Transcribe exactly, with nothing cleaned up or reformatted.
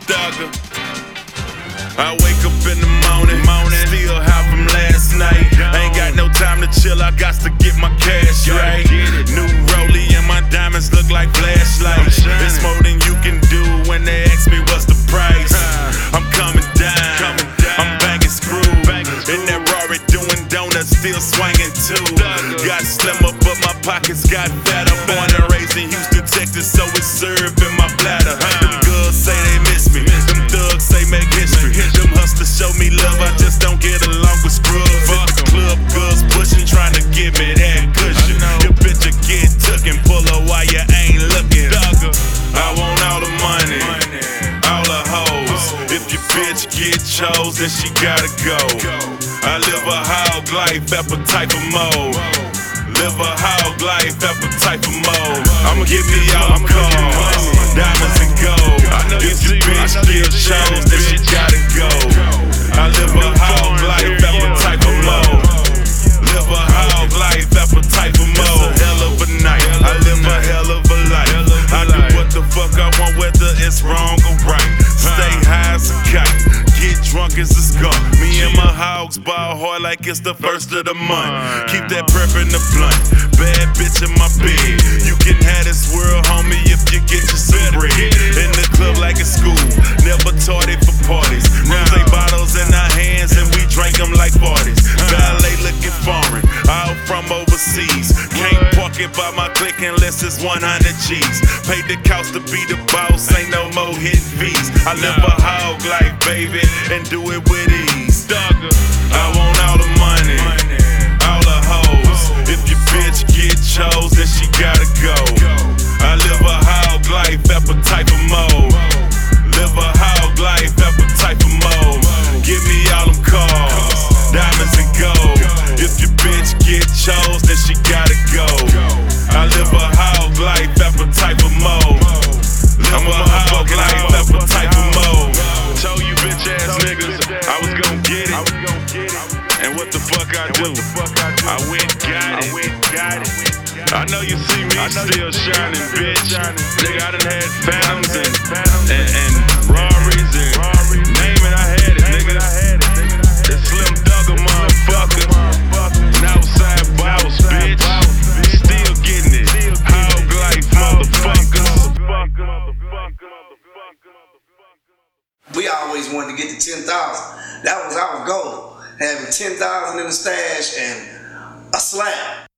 Thugger. I wake up in the morning, morning, still high from last night. Ain't got no time to chill, I got to get my cash right. New rollie and my diamonds look like flashlights. It's more than you can do when they ask me what's the price. I'm coming down, I'm banging screws. In that Rari doing donuts, still swinging too. Got slimmer, but my pockets got fatter. Born and raised in Houston, Texas, so it's served in my platter. Them girls say they miss me, them thugs say make history. Them hustlers show me love, I just don't get along with scrubs. At the club, girls pushing, trying to give me that cushion. Your bitch will get took and pull her while you ain't looking. I want all the money, all the hoes. If your bitch get chose, then she gotta go. I live a hog life, appetite for more. Live a hog life, appetite for more. I'ma give me all them cars, diamonds and gold. If your bitch get chose, then she gotta go. I live a hog life, appetite for more. Live a hog life, appetite for more. It's a hell of a night, I live a hell of a life. I do what the fuck I want, whether it's wrong or right. Stay high as a kite, get drunk as a skunk. Me and my hogs ball hard like it's the first of the month. Keep that prep in the blunt, bad bitch in my bed. You can have this world, homie, if you get you some bread. In the club like a school, never taught it for parties. Rosé bottles in our hands and we drink them like parties. Valet looking foreign, all from overseas. Can't park it by my click unless it's one hundred G's. Paid the cost to be the boss, ain't no more hitting fees. I live a hog life, baby, and do it with ease. I want all the money, all the hoes. If your bitch get chose, then she gotta go. I live a hog life, appetite for more. Live a hog life, appetite for more. Give me all them cars, diamonds and gold. If your bitch get chose, then she gotta go. I live a hog life, appetite for more. I'm a hog life, appetite for more. Told you bitch ass niggas I was gon' get it. And what the fuck I do? I went got it. I know you see me still shining, bitch. Nigga, I done had Phantoms and, and, and Raris and name it, I had it, nigga. That Slim Thugger motherfucker. Outside boss, bitch. Still getting it. Hog life, motherfuckers. We always wanted to get to ten thousand. That was our goal. Having ten thousand in the stash and a slab.